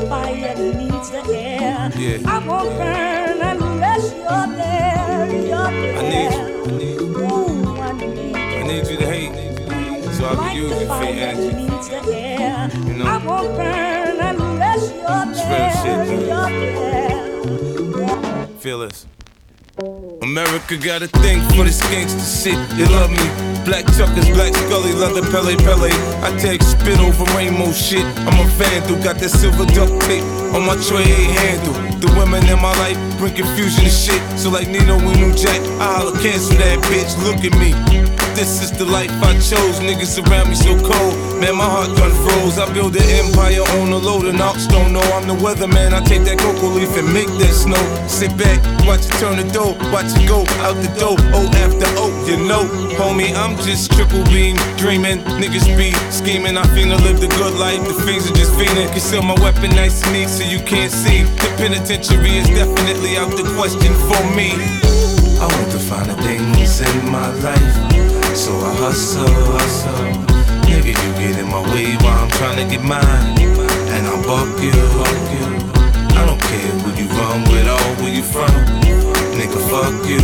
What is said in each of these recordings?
fire needs the air. Yeah. I won't burn unless you're there. You're there. I need you. Ooh, I need you to hate, so I can use the your fire fake energy. needs the air. You know? I won't burn unless you're It's real there. shit, You're there. Feel this. America got a thing for this gangsta shit. They love me. Black Chuckers, Black Scully, leather Pele Pele. I take spit over rainbow shit. I'm a vandal, got that silver duct tape on my tray, ain't handle. The women in my life bring confusion to shit. So like Nino and New Jack, I holla, cancel that bitch. Look at me. This is the life I chose. Niggas around me so cold. Man, my heart done froze. I build an empire on a load of knocks. Don't know I'm the weatherman. I take that cocoa leaf and make that snow. Sit back, watch it turn the dough. Watch it go out the door. O after O, you know. Homie, I'm just triple beam dreaming. Niggas be scheming. I finna live the good life. The fiends are just fiending. Conceal my weapon nice and neat so you can't see. The penitentiary is definitely out the question for me. I want to find the things in my life, so I hustle. Nigga, you get in my way while I'm trying to get mine, and I'll buck you. I don't care who you run with or where you from. Nigga, fuck you.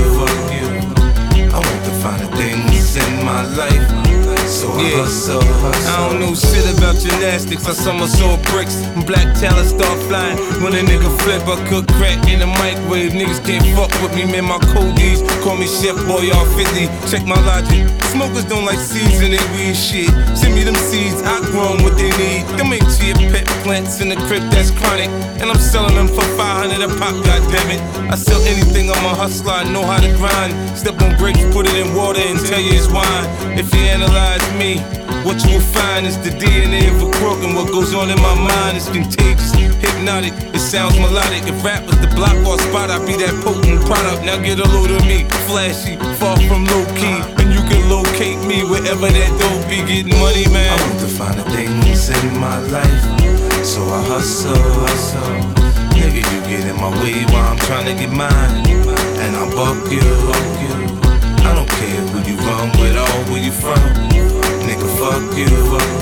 I want to find the things in my life, so I hustle. I don't know shit about gymnastics. I somersault bricks and black talent start flying. When a nigga flip, I cook crack in the microwave. Niggas can't fuck with me, man. My codies call me Chef Boy R50. Check my logic. Smokers don't like seeds in their weed shit. Send me them seeds, I grow them what they need. Them ain't chia pet plants in the crib that's chronic, and I'm selling them for 500 a pop. Goddammit, I sell anything. I'm a hustler. I know how to grind. Step on grapes, put it in water, and tell you it's wine. If you analyze me, what you will find is the DNA of a crook, and what goes on in my mind is contagious, hypnotic, it sounds melodic. If rap was the block or spot, I'd be that potent product. Now get a load of me, flashy, far from low key, and you can locate me wherever that dope be. Getting money, man. I want to find the things in my life, so I hustle. Nigga, you get in my way while I'm trying to get mine, and I'll buck you. I don't care who you run with or where you from. Nigga, fuck you.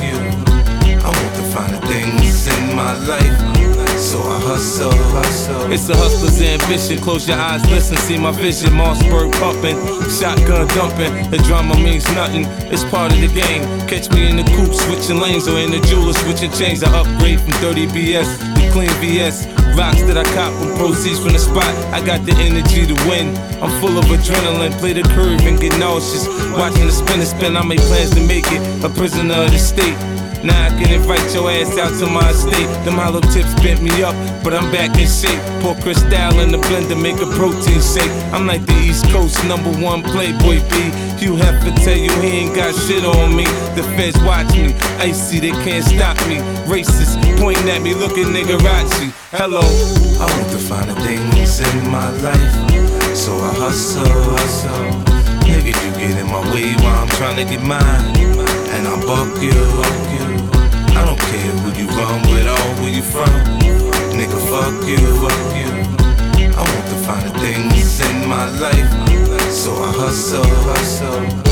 I want to find the things in my life, so I hustle. It's a hustler's ambition. Close your eyes, listen, see my vision. Mossberg pumping, shotgun dumping. The drama means nothing, it's part of the game. Catch me in the coupe switching lanes, or in the jeweler switching chains. I upgrade from dirty BS to clean VS. Rocks that I cop with proceeds from the spot. I got the energy to win. I'm full of adrenaline. Play the curve and get nauseous. Watching the spin, I make plans to make it a prisoner of the state. Now I can invite your ass out to my estate. Them hollow tips bent me up, but I'm back in shape. Pour Cristal in the blender, make a protein shake. I'm like the East Coast #1 Playboy B. Hugh Hefner tell you he ain't got shit on me. The feds watch me, icy, they can't stop me. Racist, pointing at me, looking niggerazzi. Hello, I want to find the things in my life, so I hustle. Nigga, you get in my way while I'm trying to get mine, and I'll buck you. I don't care who you run with or where you from. Nigga, fuck you. I want to find the things in my life, so I hustle.